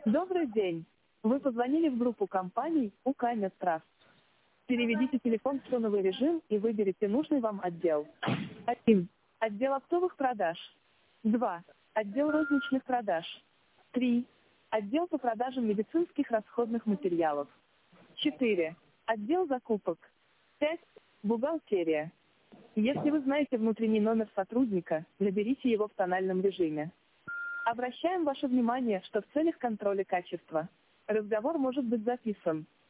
Добрый день. Вы позвонили в группу компаний УК Медтраст. Переведите телефон в тоновый режим и выберите нужный вам отдел. 1. Отдел оптовых продаж. 2. Отдел розничных продаж. 3. Отдел по продажам медицинских расходных материалов. 4. Отдел закупок. 5. Бухгалтерия. Если вы знаете внутренний номер сотрудника, наберите его в тональном режиме. Обращаем ваше внимание, что в целях контроля качества разговор может быть записан.